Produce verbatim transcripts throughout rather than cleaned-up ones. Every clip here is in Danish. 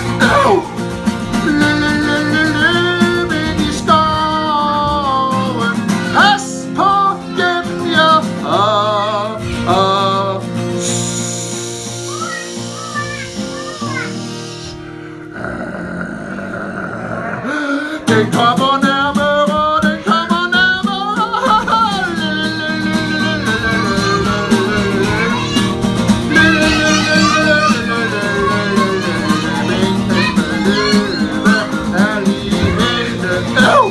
Au! Løb ind i skoven. Pas på gennem jer. Ah, ah. Den kommer nærmere, den kommer nærmere. Min kæmpe løve er lige hentet. Au!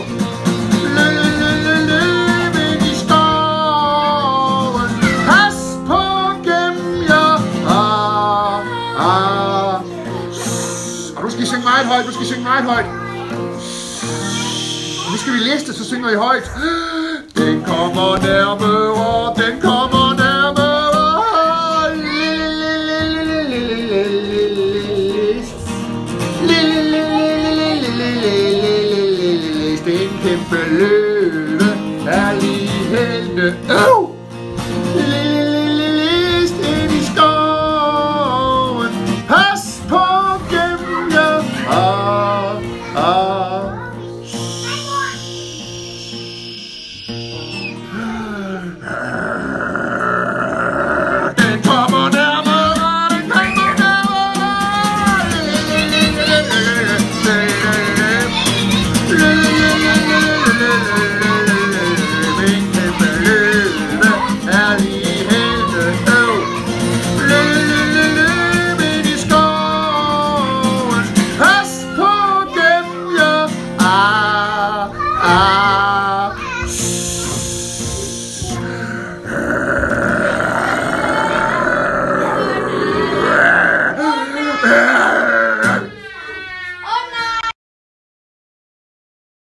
Løb ind i skoven. Pas på gennem jer. Ah, ah. Og du skal synge meget højt, du skal synge meget højt. Nu skal vi læse det, så synger I højt. Den kommer nærmere, den kommer nærmere. Den kæmpe løve er lige hentet. Au! Læs ind i skoven. Pas på gennem jer. Ah, ah. Den kommer nærmere, den kommer nærmere. Min kæmpe løve er lige hentet. Løb ind i skoven. Pas på gennem jer. Ah, ah. Yeah.